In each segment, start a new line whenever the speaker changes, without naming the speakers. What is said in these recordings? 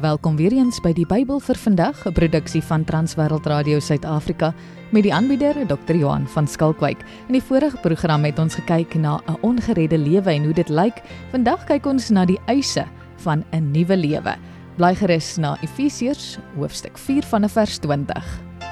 welkom weer eens by die Bybel vir vandag, 'n produksie van Transwêreld Radio Suid-Afrika met die aanbieder Dr. Johan van Skalkwyk. In die vorige program het ons gekyk na 'n ongeredde lewe en hoe dit lyk. Vandag kyk ons na die eise van 'n nuwe lewe. Bly gerus na Efesiërs hoofstuk 4 vanaf vers 20.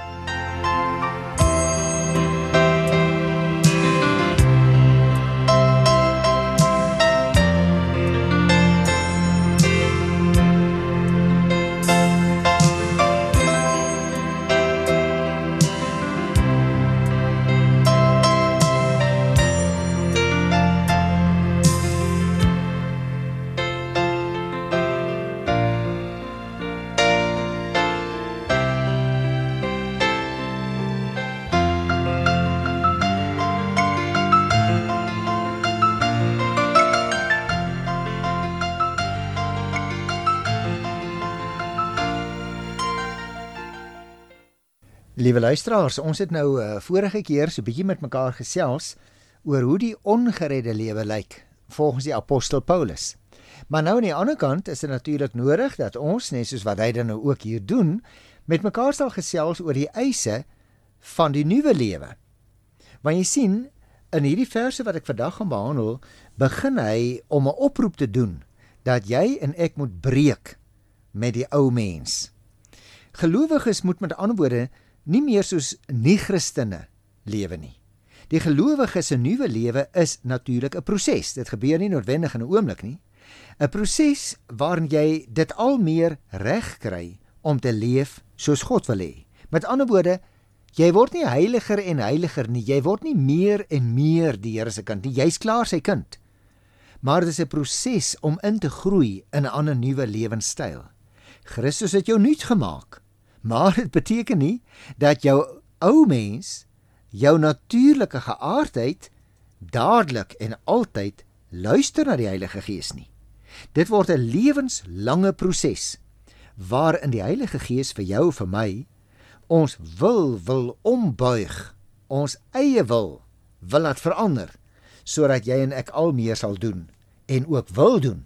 Liewe luisteraars, ons het nou vorige keer so 'n bietjie met mekaar gesels oor hoe die ongeredde lewe lyk, volgens die apostel Paulus. Maar nou aan die ander kant is dit natuurlik nodig dat ons, net soos wat hy dan nou ook hier doen, met mekaar sal gesels oor die eise van die nuwe lewe. Want jy sien, in hierdie verse wat ek vandag gaan behandel, begin hy om 'n oproep te doen, dat jy en ek moet breek met die ou mens. Gelowiges moet met ander woorde nie meer soos nie-Christene lewe nie. Die gelowige se nuwe lewe is natuurlik 'n proses. Dit gebeur nie noodwendig in 'n oomblik nie. 'n Proses waarin jy dit al meer reg kry om te leef soos God wil hê. Met ander woorde, jy word nie heiliger en heiliger nie. Jy word nie meer en meer die Here se kind nie. Jy's klaar sy kind. Maar dit is 'n proses om in te groei in 'n ander nuwe lewenstyl. Christus het jou nuut gemaak. Maar dit beteken nie dat jou ou mens, jou natuurlike geaardheid, dadelik en altyd luister na die Heilige Gees nie. Dit word 'n lewenslange proses, waarin die Heilige Gees vir jou, vir my, ons wil ombuig, ons eie wil laat verander, sodat jy en ek al meer sal doen, en ook wil doen,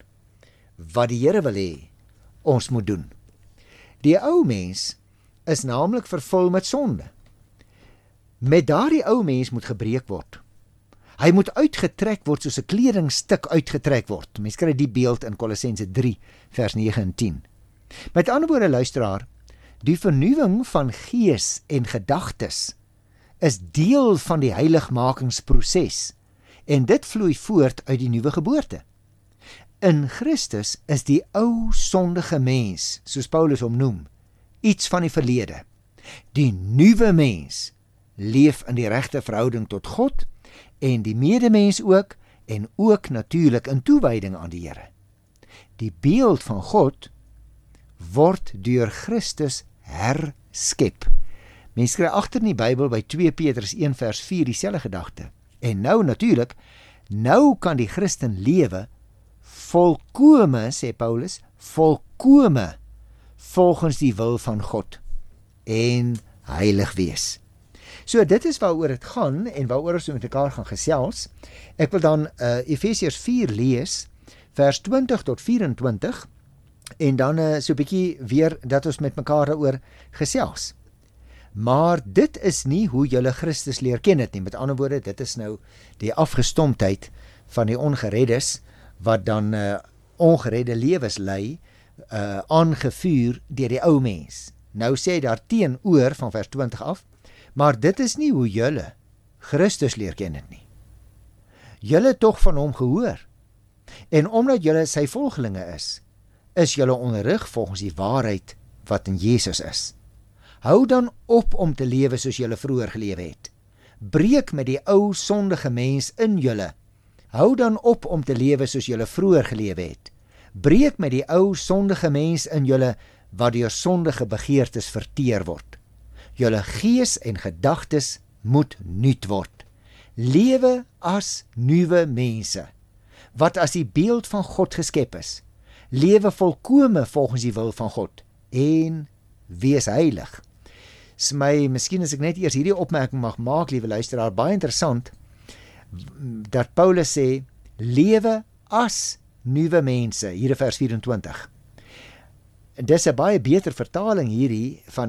wat die Here wil hê, ons moet doen. Die ou mens is naamlik vervul met sonde. Met daardie ou mens moet gebreek word. Hy moet uitgetrek word soos 'n kledingstuk uitgetrek word. Mens kry die beeld in Kolossense 3 vers 9 en 10. Met ander woorde, luisteraar, die vernuwing van gees en gedagtes is deel van die heiligmakingsproses en dit vloei voort uit die nuwe geboorte. In Christus is die ou sondige mens, soos Paulus hom noem, iets van die verlede. Die nuwe mens leef in die regte verhouding tot God en die medemens ook, en ook natuurlik in toewyding aan die Here. Die beeld van God word deur Christus herskep. Mense kry agter in die Bybel by 2 Petrus 1 vers 4 dieselfde gedagte. En nou natuurlik, nou kan die Christen lewe volkome, sê Paulus, volkome volgens die wil van God en heilig wees. So dit is waaroor dit gaan en waaroor ons met mekaar gaan gesels. Ek wil dan Efesiërs 4 lees, vers 20 tot 24 en dan so 'n bietjie weer dat ons met mekaar daaroor gesels. Maar dit is nie hoe julle Christus leer ken het nie. Met ander woorde, dit is nou die afgestomptheid van die ongereddes wat dan ongeredde lewens lei, aangevuur deur die ou mens. Nou sê daar teenoor van vers 20 af, maar dit is nie hoe julle Christus leer ken het nie. Julle het tog van hom gehoor, en omdat julle sy volgelinge is julle onderrig volgens die waarheid wat in Jesus is. Hou dan op om te lewe soos julle vroeër gelewe het. Breek met die ou sondige mens in julle. Hou dan op om te lewe soos julle vroeër gelewe het. Breek met die ou sondige mens in julle wat deur sondige begeertes verteer word. Julle gees en gedagtes moet nuut word. Lewe as nuwe mense, wat as die beeld van God geskep is. Lewe volkome volgens die wil van God en wees heilig. Miskien as ek net eers hierdie opmerking mag maak, liewe luisteraar, baie interessant, dat Paulus sê, lewe as nuwe mense, hier in vers 24. dis 'n baie beter vertaling hierdie van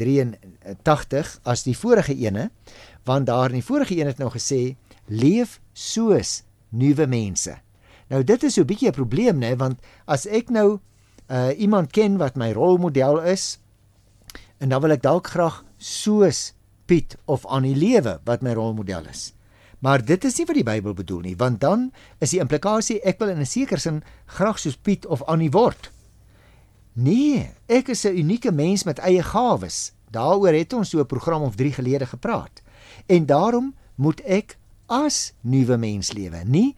1983 as die vorige ene, want daar in die vorige een het nou gesê, leef soos nuwe mense. Nou dit is so 'n bietjie 'n probleem, né, want as ek nou iemand ken wat my rolmodel is, en dan wil ek dalk graag soos Piet of Annie lewe wat my rolmodel is. Maar dit is nie wat die Bybel bedoel nie, want dan is die implikasie, ek wil in 'n sekere sin graag soos Piet of Annie word. Nee, ek is 'n unieke mens met eie gawes. Daaroor het ons so 'n program of 3 gelede gepraat. En daarom moet ek as nuwe mens lewe, nie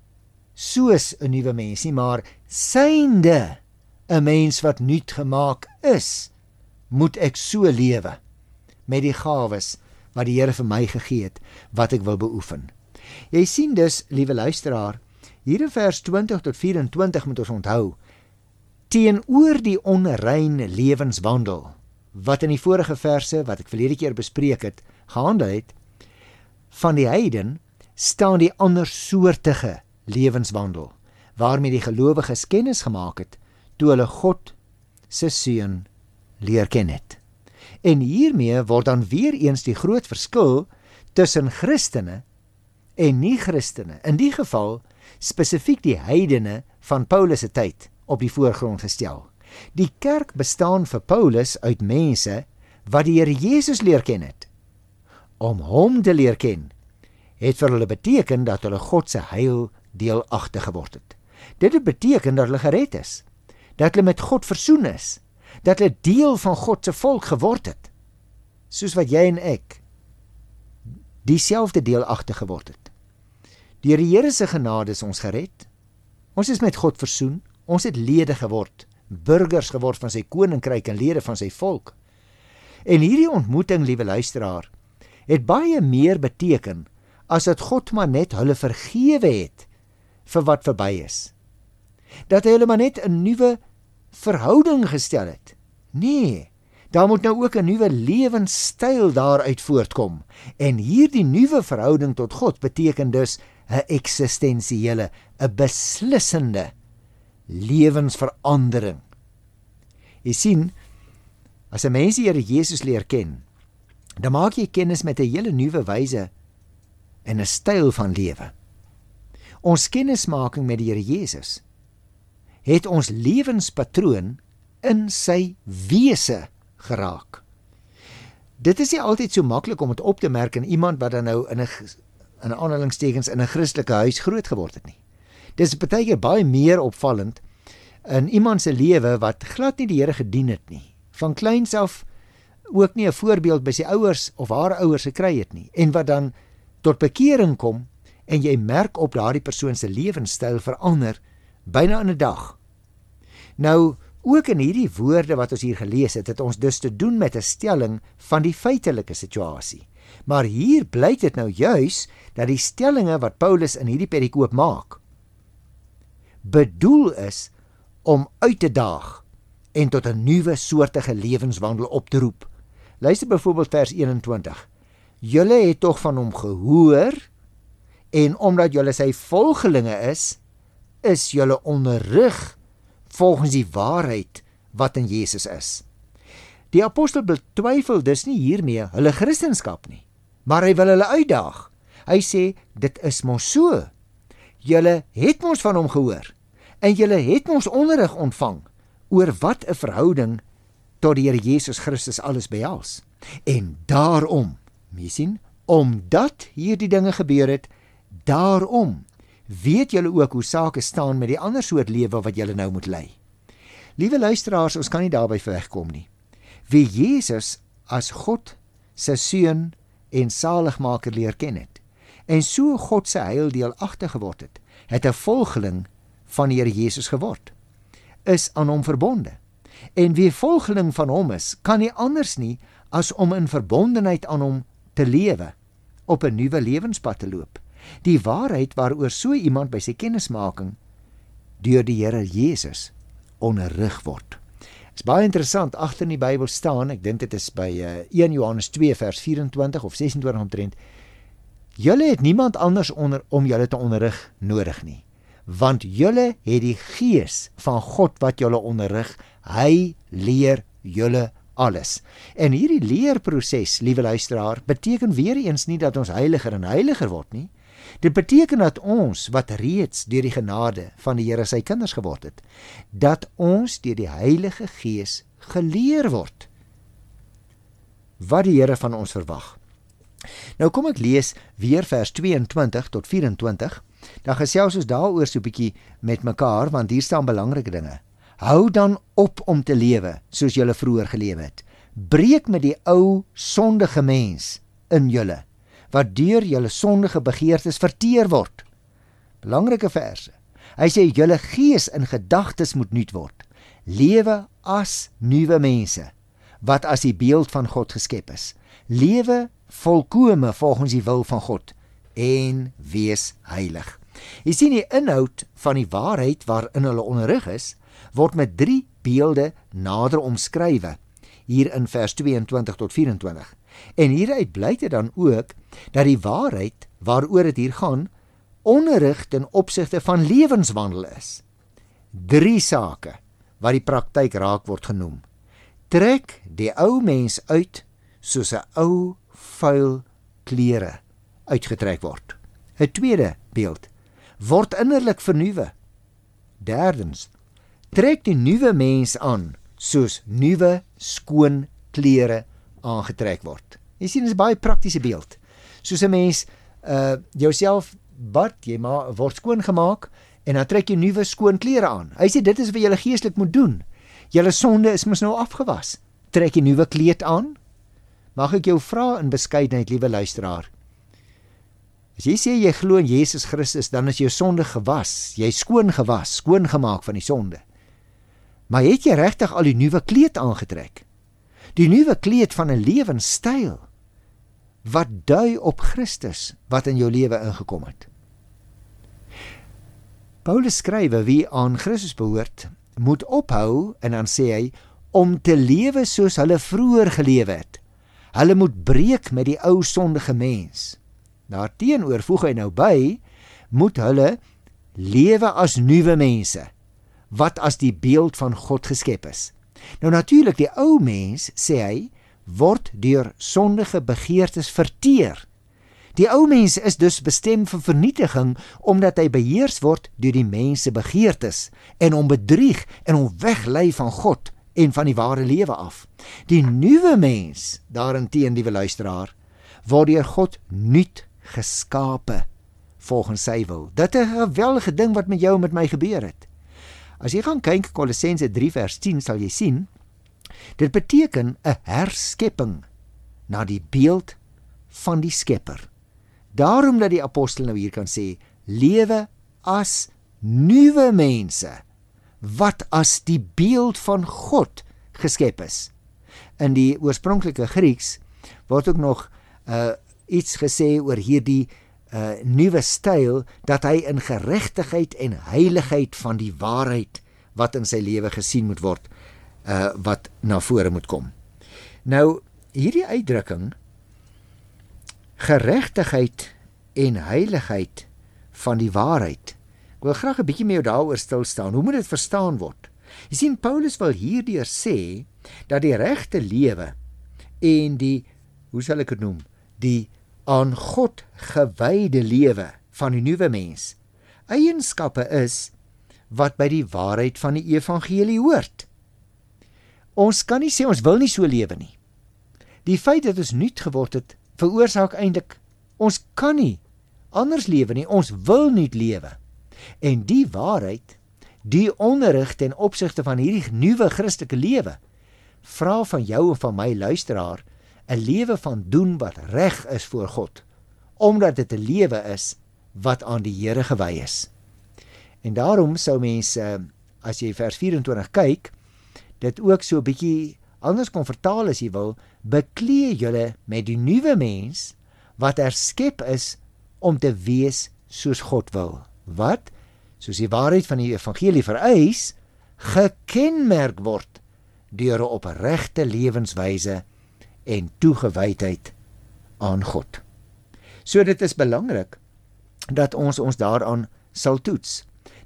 soos 'n nuwe mens nie, maar synde 'n mens wat nuut gemaak is, moet ek so lewe met die gawes wat die Here vir my gegee het, wat ek wil beoefen. Jy sien dus, liewe luisteraar, hier in vers 20 tot 24 moet ons onthou, teenoor die onreine lewenswandel, wat in die vorige verse, wat ek verlede keer bespreek het, gehandel het, van die heiden, staan die andersoortige lewenswandel, waarmee die gelowiges kennis gemaak het, toe hulle God se seun leer ken het. En hiermee word dan weer eens die groot verskil tussen Christene en nie-Christene, in die geval spesifiek die heidene van Paulus se tyd, op die voorgrond gestel. Die kerk bestaan vir Paulus uit mense wat die Here Jesus leer ken het. Om hom te leer ken, het vir hulle beteken dat hulle God se heil deelagtig geword het. Dit het beteken dat hulle gered is, dat hulle met God versoen is, dat hulle deel van God se volk geword het, soos wat jy en ek dieselfde deelagtig geword het. Deur die Here se genade is ons gered, ons is met God versoen, ons het lede geword, burgers geword van sy koninkryk en lede van sy volk. En hierdie ontmoeting, liewe luisteraar, het baie meer beteken as dat God maar net hulle vergewe het vir wat verby is. Dat hy hulle maar net 'n nuwe verhouding gestel het. Nee, daar moet nou ook 'n nuwe lewenstyl daaruit voortkom. En hierdie nuwe verhouding tot God beteken dus 'n eksistensiële, 'n beslissende lewensverandering. Jy sien, as 'n mens die Here Jesus leer ken, dan maak jy kennis met 'n hele nuwe wyse en 'n styl van lewe. Ons kennismaking met die Here Jesus het ons lewenspatroon in sy wese geraak. Dit is nie altyd so maklik om dit op te merk in iemand wat dan nou in aanhalingstekens in 'n Christelike huis groot geword het nie. Dit is partykeer baie meer opvallend in iemand se lewe wat glad nie die Here gedien het nie. Van kleins af ook nie 'n voorbeeld by sy ouers of haar ouers gekry het nie. En wat dan tot bekering kom en jy merk op daardie persoon se lewenstyl verander byna in 'n dag. Nou, ook in hierdie woorde wat ons hier gelees het, het ons dus te doen met 'n stelling van die feitelike situasie. Maar hier blyk dit nou juis dat die stellinge wat Paulus in hierdie perikoop maak, bedoel is om uit te daag en tot 'n nuwe soortige lewenswandel op te roep. Luister byvoorbeeld vers 21. Julle het tog van hom gehoor, en omdat julle sy volgelinge is julle onderrig volgens die waarheid wat in Jesus is. Die apostel betwyfel dus nie hiermee hulle Christendom nie, maar hy wil hulle uitdaag. Hy sê, dit is mos so. Julle het mos van hom gehoor, en julle het mos onderrig ontvang, oor wat 'n verhouding tot die Here Jesus Christus alles behels. En daarom, jy sien, omdat hierdie dinge gebeur het, daarom weet julle ook hoe sake staan met die ander soort lewe wat julle nou moet lei. Liewe luisteraars, ons kan nie daarby wegkom nie. Wie Jesus as God se seun en saligmaker leer ken het, en so God se heil deelagtig geword het, het 'n volgeling van die Here Jesus geword, is aan hom verbonde. En wie volgeling van hom is, kan nie anders nie as om in verbondenheid aan hom te lewe, op 'n nuwe lewenspad te loop. Die waarheid waaroor so iemand by sy kennismaking deur die Here Jesus onderrig word. Is baie interessant, agter in die Bybel staan, ek dink dit is by 1 Johannes 2 vers 24 of 26 omtrent, julle het niemand anders om julle te onderrig nodig nie, want julle het die Gees van God wat julle onderrig Hy leer julle alles. En hierdie leerproses, liewe luisteraar, beteken weer eens nie dat ons heiliger en heiliger word nie. Dit beteken dat ons, wat reeds deur die genade van die Here sy kinders geword het, dat ons deur die Heilige Gees geleer word wat die Here van ons verwag. Nou kom ek lees weer vers 22 tot 24, dan gesels ons daaroor so 'n bietjie met mekaar, want hier staan belangrike dinge. Hou dan op om te lewe, soos julle vroeër gelewe het. Breek met die ou sondige mens in julle, wat deur julle sondige begeertes verteer word. Belangrike verse. Hy sê, julle gees en gedagtes moet nuut word. Lewe as nuwe mense, wat as die beeld van God geskep is. Lewe volkome volgens die wil van God, en wees heilig. Jy sien die inhoud van die waarheid waarin hulle onderrig is, word met 3 beelde nader omskrywe, hier in vers 22 tot 24. En hieruit blyk dit dan ook, dat die waarheid, waaroor het hier gaan, onderrig ten opsigte van lewenswandel is. 3 sake, wat die praktyk raak word genoem. Trek die ou mens uit, soos 'n ou vuil klere uitgetrek word. 'n Tweede beeld, word innerlik vernuwe. Derdens, trek die nuwe mens aan, soos nuwe skoon klere aangetrek word. Jy sien, dit is 'n baie praktiese beeld. Soos 'n mens jouself bad, jy word skoon gemaak, en dan trek jy nuwe skoon klere aan. Hy sê, dit is wat jy geestelik moet doen. Julle sonde is mos nou afgewas. Trek jy nuwe kleed aan? Mag ek jou vra in beskeidenheid, liewe luisteraar? As jy sê jy glo in Jesus Christus, dan is jou sonde gewas. Jy is skoon gewas, skoon gemaak van die sonde. Maar het jy regtig al die nuwe kleed aangetrek? Die nuwe kleed van 'n lewenstyl wat dui op Christus wat in jou lewe ingekom het. Paulus skrywe, wie aan Christus behoort, moet ophou, en dan sê hy, om te lewe soos hulle vroeër gelewe het. Hulle moet breek met die ou sondige mens. Daarteenoor voeg hy nou by, moet hulle lewe as nuwe mense, wat as die beeld van God geskep is. Nou natuurlik, die ou mens, sê hy, word deur sondige begeertes verteer. Die ou mens is dus bestem vir vernietiging, omdat hy beheers word deur die mens se begeertes, en hom bedrieg en hom weglei van God en van die ware lewe af. Die nuwe mens, daarenteen, liewe luisteraar, word deur God nuut geskape, volgens sy wil. Dit is 'n geweldige ding wat met jou en met my gebeur het. As jy gaan kyk, Kolossense 3 vers 10, sal jy sien, dit beteken 'n herskepping na die beeld van die Skepper. Daarom dat die apostel nou hier kan sê, lewe as nuwe mense, wat as die beeld van God geskep is. In die oorspronklike Grieks word ook nog iets gesê oor hierdie nuwe styl, dat hy in geregtigheid en heiligheid van die waarheid wat in sy lewe gesien moet word, wat na vore moet kom. Nou, hierdie uitdrukking, geregtigheid en heiligheid van die waarheid, ek wil graag 'n bietjie met jou daaroor stil staan. Hoe moet dit verstaan word? Jy sien, Paulus wil hierdeur sê, dat die regte lewe en die, hoe sal ek dit noem, die aan God gewyde lewe van die nuwe mens, eienskappe is wat by die waarheid van die evangelie hoort. Ons kan nie sê ons wil nie so lewe nie. Die feit dat ons nuut geword het, veroorsaak eintlik, ons kan nie anders lewe nie, ons wil nie lewe. En die waarheid, die onderrig ten opsigte van hierdie nuwe Christelike lewe, vra van jou en van my luisteraar, 'n lewe van doen wat reg is voor God, omdat dit 'n lewe is wat aan die Here gewy is. En daarom sou mense, as jy vers 24 kyk, dit ook so 'n bietjie anders kon vertaal as jy wil, beklee julle met die nuwe mens, wat herskep is om te wees soos God wil. Wat, soos die waarheid van die evangelie vereis, gekenmerk word deur 'n opregte lewenswyse en toegewydheid aan God. So dit is belangrik dat ons daaraan sal toets.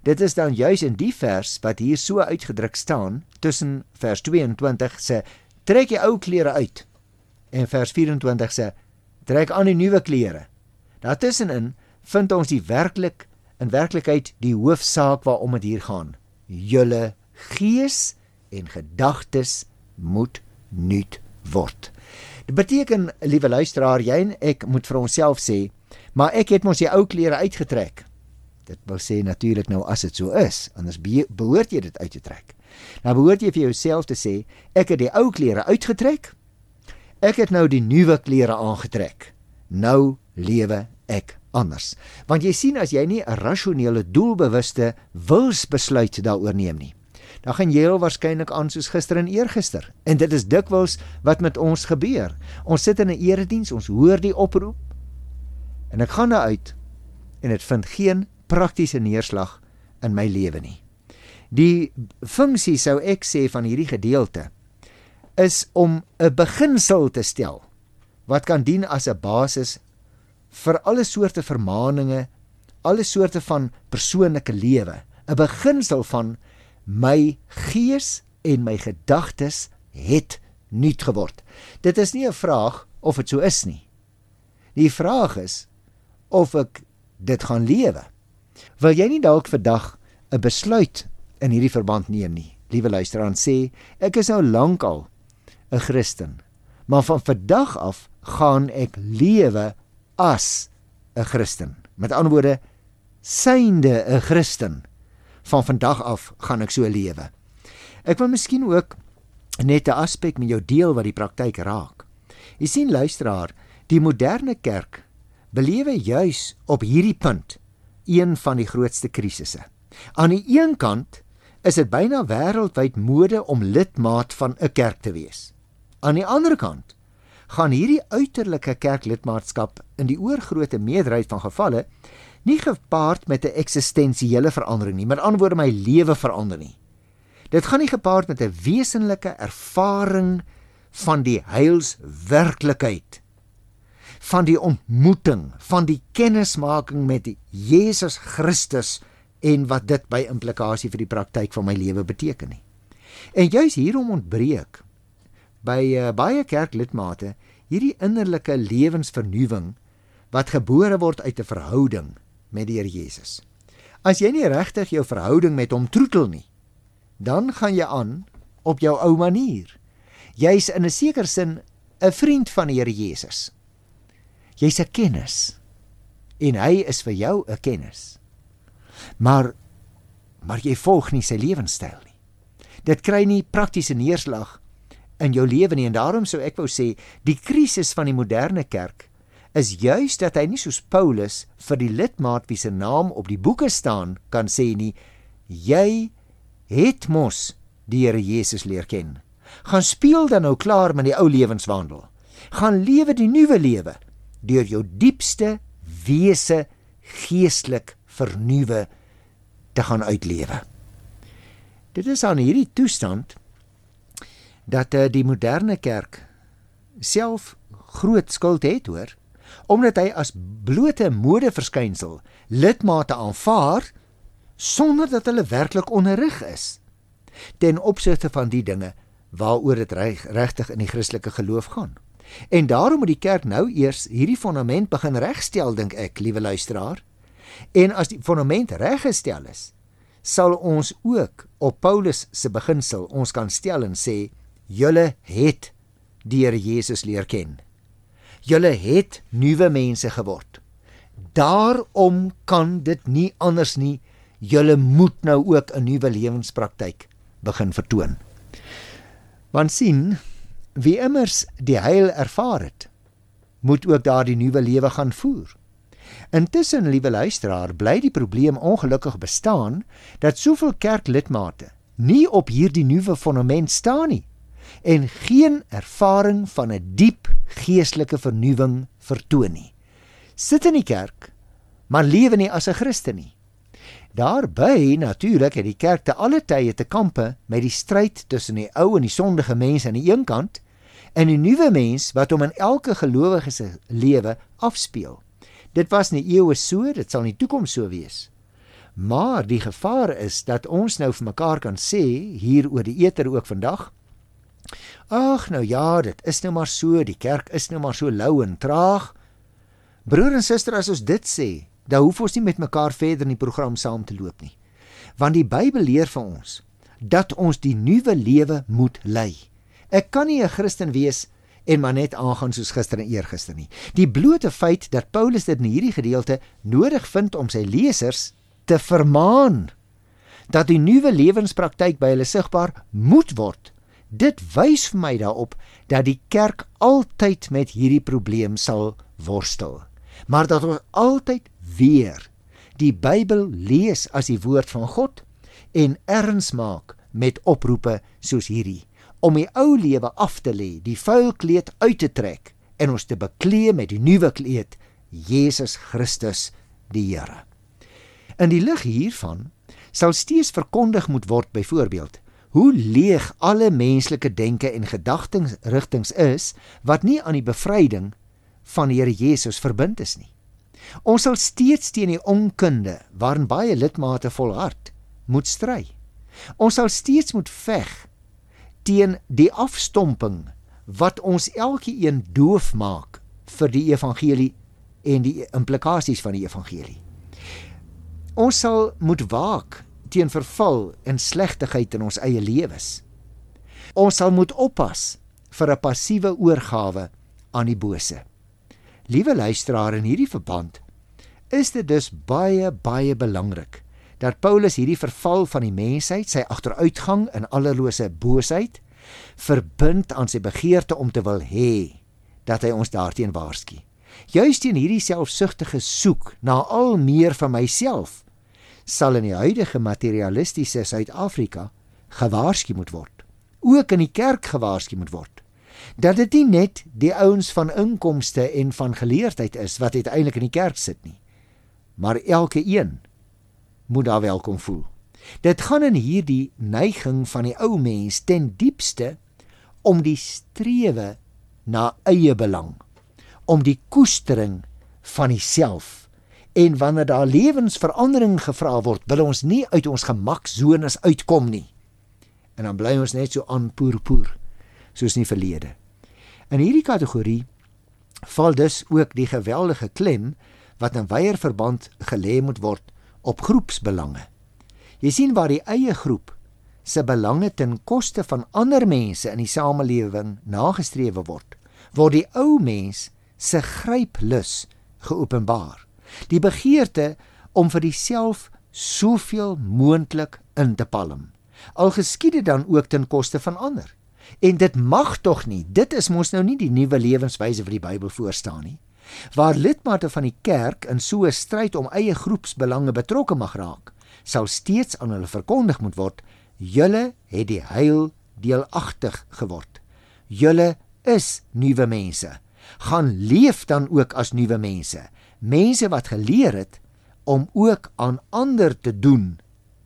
Dit is dan juis in die vers wat hier so uitgedruk staan, tussen vers 22 sê, trek jy ou klere uit, en vers 24 sê, trek aan die nuwe klere. Daartussenin vind ons in werklikheid die hoofsaak waarom dit hier gaan. Julle gees en gedagtes moet nuut word. Dit beteken, liewe luisteraar, jy en ek moet vir onsself sê, maar ek het mos die ou klere uitgetrek. Dit wil sê natuurlik nou as dit so is, anders behoort jy dit uit te trek. Nou behoort jy vir jouself te sê, ek het die ou klere uitgetrek, ek het nou die nuwe klere aangetrek. Nou lewe ek anders. Want jy sien, as jy nie 'n rasionele, doelbewuste wilsbesluit daaroor neem nie, dan gaan jy heel waarskynlik aan soos gister en eergister. En dit is dikwels wat met ons gebeur. Ons sit in 'n erediens, ons hoor die oproep, en ek gaan daar uit, en dit vind geen praktiese neerslag in my lewe nie. Die funksie, sou ek sê, van hierdie gedeelte, is om 'n beginsel te stel, wat kan dien as 'n basis vir alle soorte vermaaninge, alle soorte van persoonlike lewe. 'n Beginsel van my gees en my gedagtes het nuut geword. Dit is nie 'n vraag of dit so is nie. Die vraag is of ek dit gaan lewe. Wil jy nie dalk vandag 'n besluit in hierdie verband neem nie? Liewe luisteraar, sê, ek is nou lankal 'n Christen, maar van vandag af gaan ek lewe as 'n Christen. Met ander woorde, synde 'n Christen, van vandag af gaan ek so lewe. Ek wil miskien ook net 'n aspek met jou deel wat die praktyk raak. Jy sien, luisteraar, die moderne kerk belewe juis op hierdie punt een van die grootste krisisse. Aan die een kant is dit byna wêreldwyd mode om lidmaat van 'n kerk te wees. Aan die ander kant gaan hierdie uiterlike kerklidmaatskap in die oorgrootste meerderheid van gevalle nie gepaard met 'n eksistensiële verandering nie, met ander woorde my lewe verander nie. Dit gaan nie gepaard met 'n wesenlike ervaring van die heilswerklikheid, van die ontmoeting, van die kennismaking met die Jesus Christus en wat dit by implikasie vir die praktyk van my lewe beteken nie. En juis hierom ontbreek by baie kerklidmate hierdie innerlike lewensvernuwing wat gebore word uit 'n verhouding met die Here Jesus. As jy nie regtig jou verhouding met hom troetel nie, dan gaan jy aan op jou ou manier. Jy's in 'n sekere sin 'n vriend van die Here Jesus. Jy's 'n kennis en hy is vir jou 'n kennis. Maar jy volg nie sy lewenstyl nie. Dit kry nie praktiese neerslag in jou lewe nie, en daarom sou ek wou sê, die krisis van die moderne kerk is juis dat hy nie soos Paulus vir die lidmaat wie se naam op die boeke staan kan sê nie, jy het mos die Here Jesus leer ken. Gaan speel dan nou klaar met die ou lewenswandel. Gaan lewe die nuwe lewe deur jou diepste wese geestelik vernuwe te gaan uitlewe. Dit is aan hierdie toestand dat die moderne kerk self groot skuld het, hoor, omdat hy as blote modeverskynsel lidmate aanvaar sonder dat hulle werklik onderrig is ten opsigte van die dinge waaroor dit regtig in die Christelike geloof gaan. En daarom moet die kerk nou eers hierdie fondament begin regstel, dink ek, liewe luisteraar. En as die fondament reggestel is, sal ons ook op Paulus se beginsel ons kan stel en sê, julle het die Here Jesus leer ken. Julle het nuwe mense geword. Daarom kan dit nie anders nie. Julle moet nou ook 'n nuwe lewenspraktyk begin vertoon. Want sien, wie immers die heil ervaar het, moet ook daardie nuwe lewe gaan voer. Intussen, liewe luisteraar, bly die probleem ongelukkig bestaan dat soveel kerklidmate nie op hierdie nuwe fondament staan nie en geen ervaring van 'n diep geestelike vernuwing vertoon nie. Sit in die kerk, maar lewe nie as 'n Christen nie. Daarby natuurlik het die kerk te alle tye te kampe met die stryd tussen die ou en die sondige mens aan die een kant en die nuwe mens wat hom in elke gelowige se lewe afspeel. Dit was in die eeue so, dit sal in die toekoms so wees. Maar die gevaar is dat ons nou vir mekaar kan sê, hier oor die eter ook vandag, ag nou ja, dit is nou maar so, die kerk is nou maar so lou en traag. Broer en suster, as ons dit sê, dan hoef ons nie met mekaar verder in die program saam te loop nie. Want die Bybel leer vir ons, dat ons die nuwe lewe moet lei. Ek kan nie 'n Christen wees en maar net aangaan soos gister en eergister nie. Die blote feit dat Paulus dit in hierdie gedeelte nodig vind om sy lesers te vermaan, dat die nuwe lewenspraktyk by hulle sigbaar moet word, dit wys vir my daarop dat die kerk altyd met hierdie probleem sal worstel. Maar dat ons altyd weer die Bybel lees as die woord van God en erns maak met oproepe soos hierdie, om die ou lewe af te lê, die vuil kleed uit te trek en ons te beklee met die nuwe kleed, Jesus Christus die Here. In die lig hiervan sal steeds verkondig moet word byvoorbeeld hoe leeg alle menslike denke en gedagtenrigtings is wat nie aan die bevryding van die Here Jesus verbind is nie. Ons sal steeds teen die onkunde waarin baie lidmate volhard moet stry. Ons sal steeds moet veg teen die afstomping wat ons elkeen doof maak vir die evangelie en die implikasies van die evangelie. Ons sal moet waak teen verval en slegtigheid in ons eie lewens. Ons sal moet oppas vir 'n passiewe oorgawe aan die bose. Liewe luisteraar, in hierdie verband is dit dus baie belangrik dat Paulus hierdie verval van die mensheid, sy agteruitgang in allerlose boosheid, verbind aan sy begeerte om te wil hê dat hy ons daarteen waarsku. Juist teen hierdie selfsugtige soek na al meer van myself sal in die huidige materialistiese Suid-Afrika gewaarsku moet word. Ook in die kerk gewaarsku moet word. Dat dit nie net die ouens van inkomste en van geleerdheid is wat uiteindelik in die kerk sit nie, maar elke een moet daar welkom voel. Dit gaan in hierdie neiging van die ou mens ten diepste om die strewe na eie belang, om die koestering van die self. En wanneer daar lewensverandering gevra word, wil ons nie uit ons gemaksones uitkom nie. En dan bly ons net so aan poer, soos in die verlede. In hierdie kategorie val dus ook die geweldige klem wat in wyeer verband gelê moet word op groepsbelange. Jy sien waar die eie groep se belange ten koste van ander mense in die samelewing nagestrewe word, word die ou mens se gryplus geopenbaar. Die begeerte om vir diself soveel moontlik in te palm. Al geskied dit dan ook ten koste van ander. En dit mag tog nie, dit is mos nou nie die nuwe lewenswyse wat die Bybel voorstaan nie. Waar lidmate van die kerk in so 'n stryd om eie groepsbelange betrokke mag raak, sal steeds aan hulle verkondig moet word, julle het die heil deelagtig geword. Julle is nuwe mense. Gaan leef dan ook as nuwe mense. Mense wat geleer het om ook aan ander te doen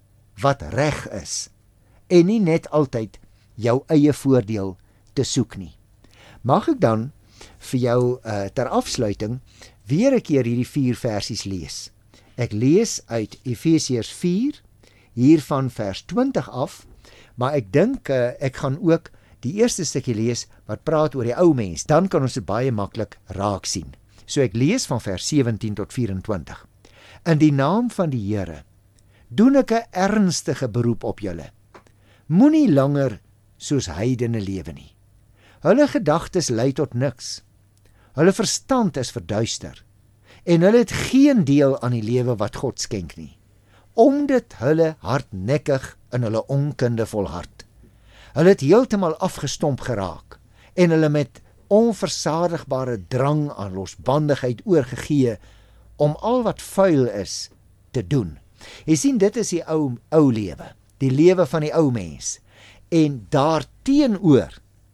wat reg is en nie net altyd jou eie voordeel te soek nie. Mag ek dan vir jou ter afsluiting weer 'n keer hierdie 4 versies lees. Ek lees uit Efesiërs 4, hiervan vers 20 af, maar ek dink ek gaan ook die eerste stukkie lees wat praat oor die ou mens, dan kan ons dit baie maklik raak sien. So ek lees van vers 17 tot 24. In die naam van die Here doen ek 'n ernstige beroep op julle. Moenie langer soos heidene lewe nie. Hulle gedagtes lei tot niks. Hulle verstand is verduister en hulle het geen deel aan die lewe wat God skenk nie, omdat hulle hardnekkig in hulle onkunde volhard. Hulle het heeltemal afgestomp geraak en hulle met onversadigbare drang aan losbandigheid oorgegee om al wat vuil is te doen. Jy sien, dit is die ou lewe, die lewe van die ou mens. En daarteenoor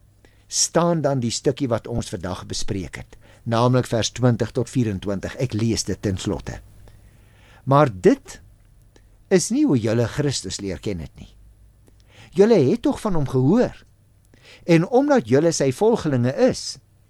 staan dan die stukkie wat ons vandag bespreek het, naamlik vers 20 tot 24. Ek lees dit ten slotte. Maar dit is nie hoe julle Christus leer ken het nie. Julle het tog van hom gehoor. En omdat julle sy volgelinge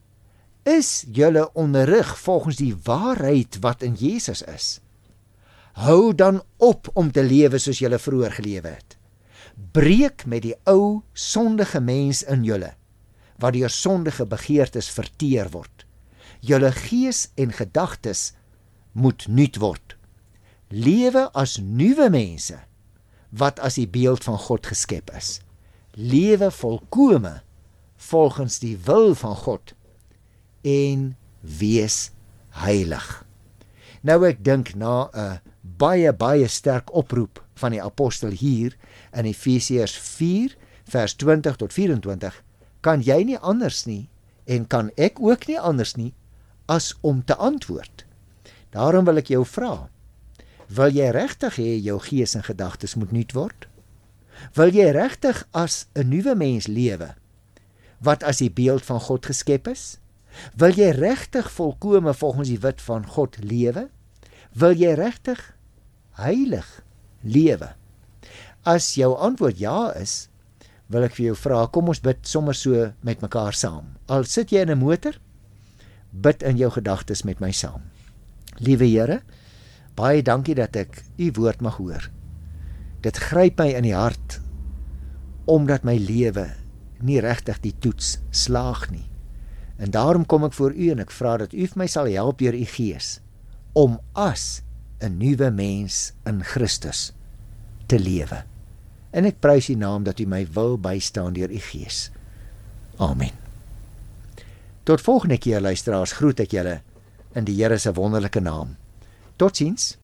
is julle onderrig volgens die waarheid wat in Jesus is. Hou dan op om te lewe soos julle vroeër gelewe het. Breek met die ou sondige mens in julle, wat deur sondige begeertes verteer word. Julle gees en gedagtes moet nuut word. Lewe as nuwe mense, wat as die beeld van God geskep is. Lewe volkome volgens die wil van God en wees heilig. Nou ek dink na 'n baie sterk oproep van die apostel hier in Efesiërs 4 vers 20 tot 24, kan jy nie anders nie en kan ek ook nie anders nie as om te antwoord. Daarom wil ek jou vra, wil jy regtig hê jou gees en gedagtes moet nuut word? Wil jy regtig as 'n nuwe mens lewe, wat as die beeld van God geskep is? Wil jy regtig volkome volgens die wet van God lewe? Wil jy regtig heilig lewe? As jou antwoord ja is, wil ek vir jou vra, kom ons bid sommer so met mekaar saam. Al sit jy in 'n motor, bid in jou gedagtes met my saam. Liewe Here, baie dankie dat ek u woord mag hoor. Dit gryp my in die hart, omdat my lewe nie regtig die toets slaag nie. En daarom kom ek voor u en ek vra dat u vir my sal help deur u gees, om as 'n nuwe mens in Christus te lewe. En ek prys u naam dat u my wil bystaan deur u gees. Amen. Tot volgende keer, luisteraars, groet ek julle in die Here se wonderlike naam. Totsiens.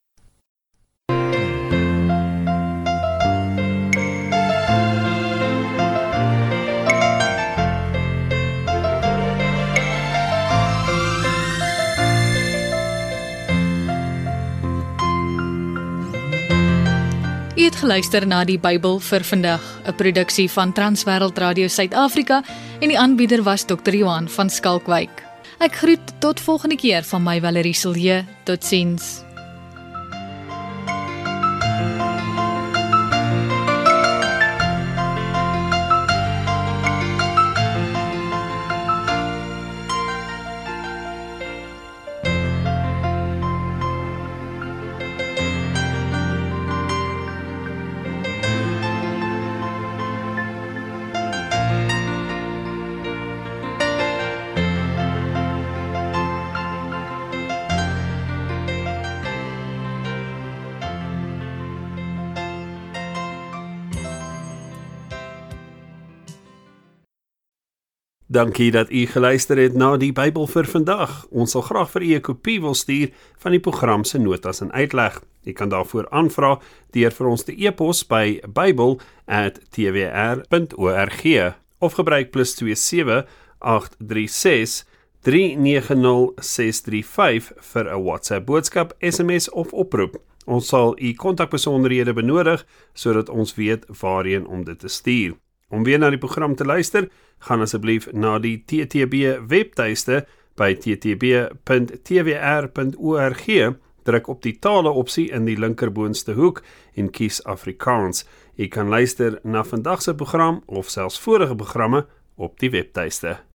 U het geluister na die Bybel vir vandag, 'n produksie van Transwêreld Radio Suid-Afrika en die aanbieder was Dr. Johan van Skalkwyk. Ek groet tot volgende keer van my Valerie Silje. Totsiens.
Dankie dat u geluister het na die Bybel vir vandag. Ons sal graag vir u 'n kopie wil stuur van die program se notas en uitleg. U kan daarvoor aanvra deur vir ons te e-pos by bybel@twr.org of gebruik +27 836 390 635 vir 'n WhatsApp boodskap, SMS of oproep. Ons sal u kontakbesonderhede benodig sodat ons weet waarheen om dit te stuur. Om weer na die program te luister, gaan asseblief na die TTB webtuiste by ttb.twr.org, druk op die tale opsie in die linkerboonste hoek en kies Afrikaans. Jy kan luister na vandag se program of selfs vorige programme op die webtuiste.